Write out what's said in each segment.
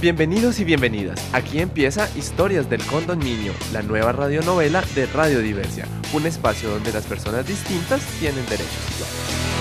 Bienvenidos y bienvenidas. Aquí empieza Historias del Condominio, la nueva radionovela de Radio Diversia, un espacio donde las personas distintas tienen derechos iguales.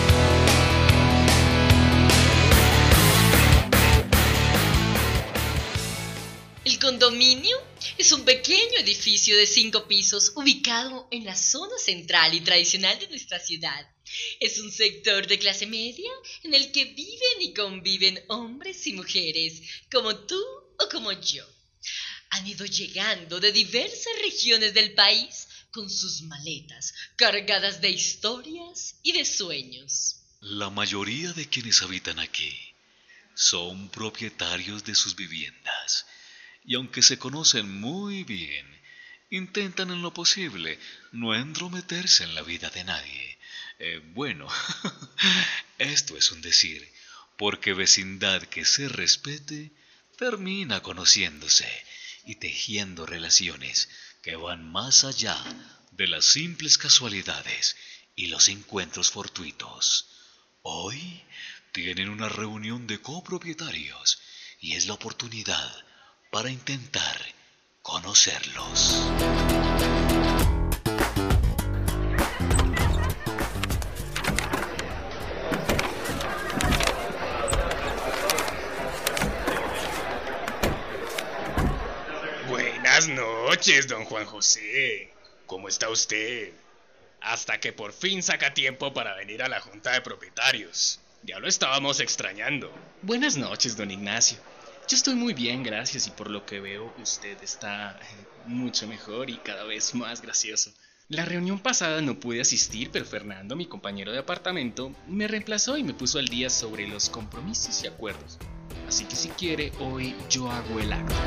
El condominio es un pequeño edificio de 5 pisos ubicado en la zona central y tradicional de nuestra ciudad. Es un sector de clase media en el que viven y conviven hombres y mujeres, como tú o como yo. Han ido llegando de diversas regiones del país con sus maletas cargadas de historias y de sueños. La mayoría de quienes habitan aquí son propietarios de sus viviendas. Y aunque se conocen muy bien, intentan en lo posible no entrometerse en la vida de nadie. Bueno, esto es un decir, porque vecindad que se respete termina conociéndose y tejiendo relaciones que van más allá de las simples casualidades y los encuentros fortuitos. Hoy tienen una reunión de copropietarios y es la oportunidad para intentar conocerlos. Buenas noches, don Juan José. ¿Cómo está usted? Hasta que por fin saca tiempo para venir a la junta de propietarios. Ya lo estábamos extrañando. Buenas noches, don Ignacio. Yo estoy muy bien, gracias, y por lo que veo, usted está mucho mejor y cada vez más gracioso. La reunión pasada no pude asistir, pero Fernando, mi compañero de apartamento, me reemplazó y me puso al día sobre los compromisos y acuerdos. Así que si quiere, hoy yo hago el acto.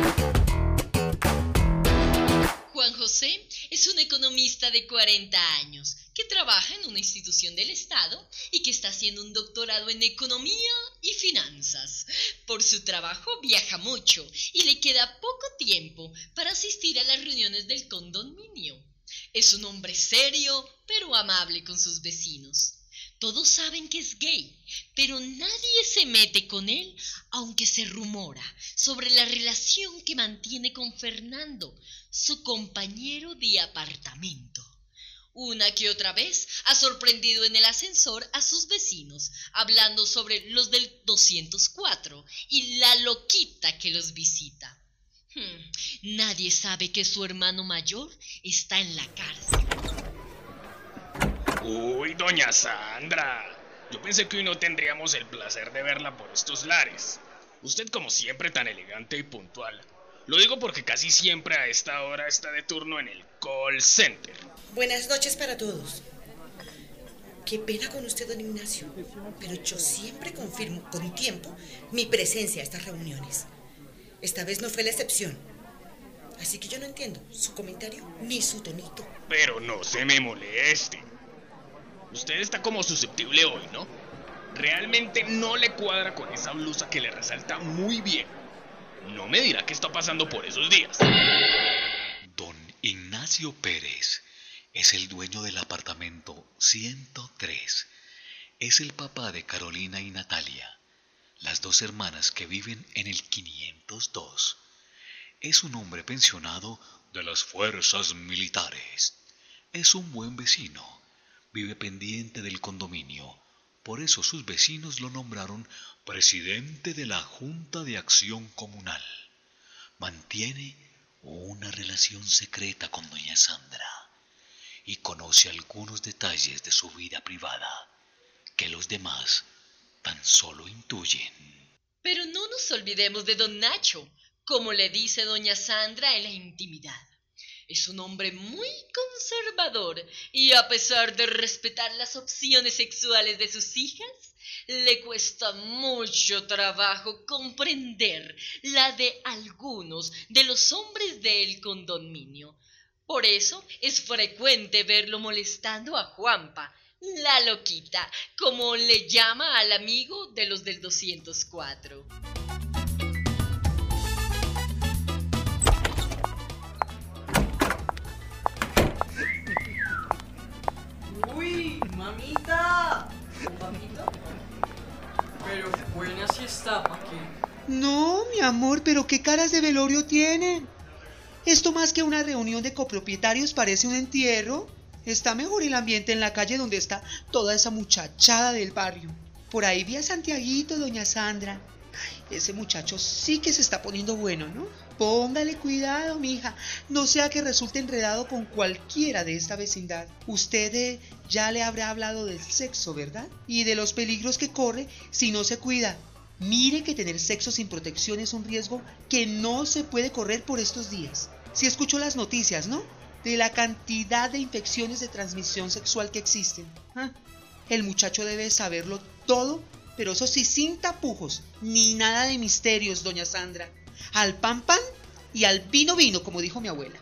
Juan José es un economista de 40 años que trabaja en una institución del Estado y que está haciendo un doctorado en economía y finanzas. Por su trabajo viaja mucho y le queda poco tiempo para asistir a las reuniones del condominio. Es un hombre serio, pero amable con sus vecinos. Todos saben que es gay, pero nadie se mete con él, aunque se rumora sobre la relación que mantiene con Fernando, su compañero de apartamento. Una que otra vez ha sorprendido en el ascensor a sus vecinos, hablando sobre los del 204 y la loquita que los visita. Nadie sabe que su hermano mayor está en la cárcel. Uy, doña Sandra. Yo pensé que hoy no tendríamos el placer de verla por estos lares. Usted como siempre tan elegante y puntual. Lo digo porque casi siempre a esta hora está de turno en el call center. Buenas noches para todos. Qué pena con usted, don Ignacio, pero yo siempre confirmo con tiempo mi presencia a estas reuniones. Esta vez no fue la excepción. Así que yo no entiendo su comentario ni su tonito. Pero no se me moleste. Usted está como susceptible hoy, ¿no? Realmente no le cuadra con esa blusa que le resalta muy bien. No me dirá qué está pasando por esos días. Don Ignacio Pérez es el dueño del apartamento 103. Es el papá de Carolina y Natalia, las dos hermanas que viven en el 502. Es un hombre pensionado de las fuerzas militares. Es un buen vecino. Vive pendiente del condominio. Por eso sus vecinos lo nombraron presidente de la Junta de Acción Comunal. Mantiene una relación secreta con doña Sandra y conoce algunos detalles de su vida privada que los demás tan solo intuyen. Pero no nos olvidemos de don Nacho, como le dice doña Sandra en la intimidad. Es un hombre muy conservador y a pesar de respetar las opciones sexuales de sus hijas, le cuesta mucho trabajo comprender la de algunos de los hombres del condominio. Por eso es frecuente verlo molestando a Juanpa, la loquita, como le llama al amigo de los del 204. ¡Uy, mamita! ¿Un papito? Pero buena si está, ¿pa' qué? No, mi amor, pero qué caras de velorio tienen. Esto más que una reunión de copropietarios parece un entierro. Está mejor el ambiente en la calle donde está toda esa muchachada del barrio. Por ahí vi a Santiaguito, doña Sandra. Ay, ese muchacho sí que se está poniendo bueno, ¿no? Póngale cuidado, mija. No sea que resulte enredado con cualquiera de esta vecindad. Usted ya le habrá hablado del sexo, ¿verdad? Y de los peligros que corre si no se cuida. Mire que tener sexo sin protección es un riesgo que no se puede correr por estos días. Si escuchó las noticias, ¿no? De la cantidad de infecciones de transmisión sexual que existen. El muchacho debe saberlo todo, pero eso sí, sin tapujos, ni nada de misterios, doña Sandra. Al pan pan y al vino vino, como dijo mi abuela.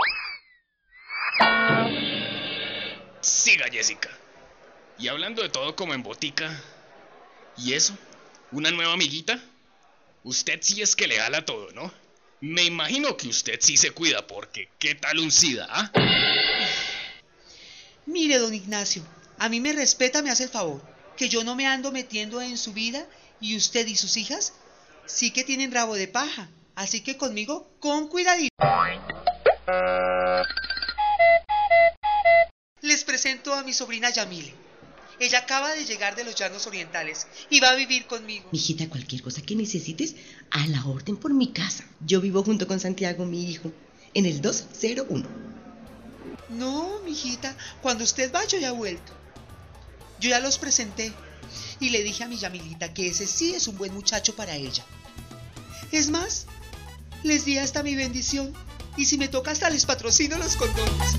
Siga, Jessica. Y hablando de todo como en botica, ¿y eso? ¿Una nueva amiguita? Usted sí es que le jala todo, ¿no? Me imagino que usted sí se cuida, porque ¿qué tal un SIDA, ah? Mire, don Ignacio, a mí me respeta, me hace el favor, que yo no me ando metiendo en su vida y usted y sus hijas sí que tienen rabo de paja, así que conmigo con cuidadito. Les presento a mi sobrina Yamile. Ella acaba de llegar de los Llanos Orientales y va a vivir conmigo. Mijita, cualquier cosa que necesites, a la orden por mi casa. Yo vivo junto con Santiago, mi hijo, en el 201. No, mijita, cuando usted va yo ya he vuelto. Yo ya los presenté y le dije a mi Yamilita que ese sí es un buen muchacho para ella. Es más, les di hasta mi bendición y si me toca hasta les patrocino los condones.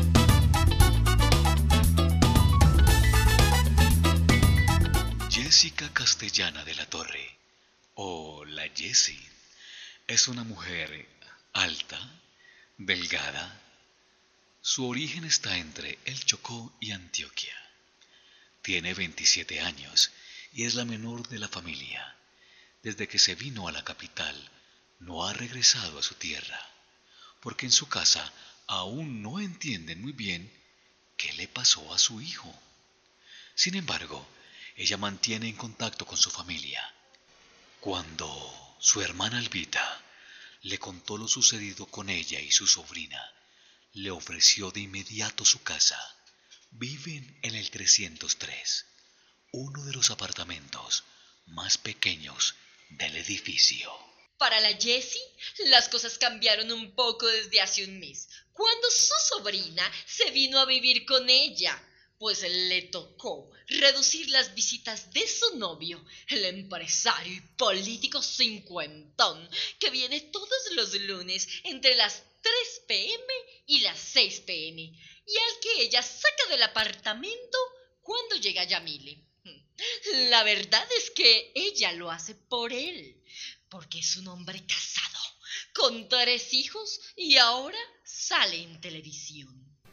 Jessica Castellana de la Torre, o la Jessie, es una mujer alta, delgada. Su origen está entre el Chocó y Antioquia. Tiene 27 años y es la menor de la familia. Desde que se vino a la capital, no ha regresado a su tierra, porque en su casa aún no entienden muy bien qué le pasó a su hijo. Sin embargo, ella mantiene en contacto con su familia. Cuando su hermana Albita le contó lo sucedido con ella y su sobrina, le ofreció de inmediato su casa. Viven en el 303, uno de los apartamentos más pequeños del edificio. Para la Jessie, las cosas cambiaron un poco desde hace un mes, cuando su sobrina se vino a vivir con ella, pues le tocó reducir las visitas de su novio, el empresario y político cincuentón, que viene todos los lunes entre las 3 p.m. y las 6 p.m., y al que ella saca del apartamento cuando llega Yamile. La verdad es que ella lo hace por él, porque es un hombre casado, con 3 hijos y ahora sale en televisión.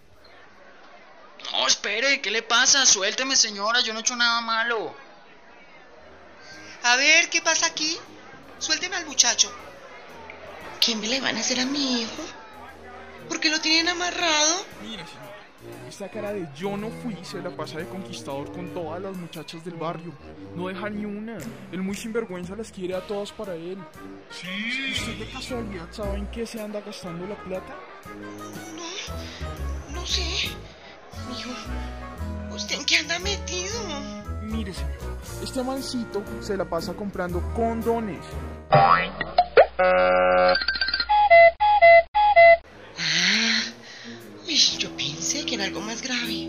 No, espere, ¿qué le pasa? Suélteme, señora, yo no he hecho nada malo. A ver, ¿qué pasa aquí? Suélteme al muchacho. ¿Qué me le van a hacer a mi hijo? ¿Por qué lo tienen amarrado? Mire, señor, esta cara de yo no fui se la pasa de conquistador con todas las muchachas del barrio. No deja ni una. Él muy sinvergüenza las quiere a todas para él. Sí. ¿Usted de casualidad sabe en qué se anda gastando la plata? No sé. Mijo, ¿usted en qué anda metido? Mire, señor, este mancito se la pasa comprando condones. Yo pensé que era algo más grave.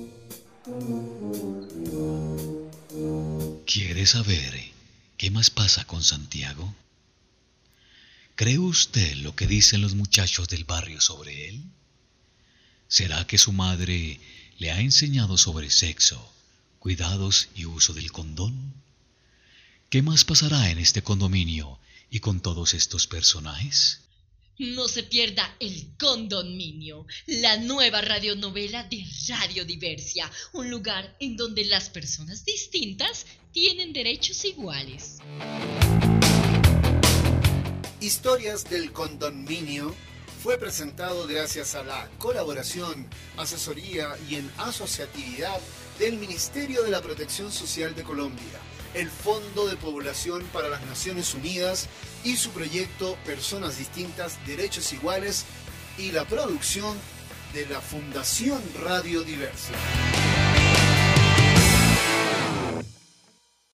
¿Quiere saber qué más pasa con Santiago? ¿Cree usted lo que dicen los muchachos del barrio sobre él? ¿Será que su madre le ha enseñado sobre sexo, cuidados y uso del condón? ¿Qué más pasará en este condominio y con todos estos personajes? No se pierda El Condominio, la nueva radionovela de Radio Diversia, un lugar en donde las personas distintas tienen derechos iguales. Historias del Condominio fue presentado gracias a la colaboración, asesoría y en asociatividad del Ministerio de la Protección Social de Colombia, el Fondo de Población para las Naciones Unidas y su proyecto Personas Distintas, Derechos Iguales, y la producción de la Fundación Radio Diversa.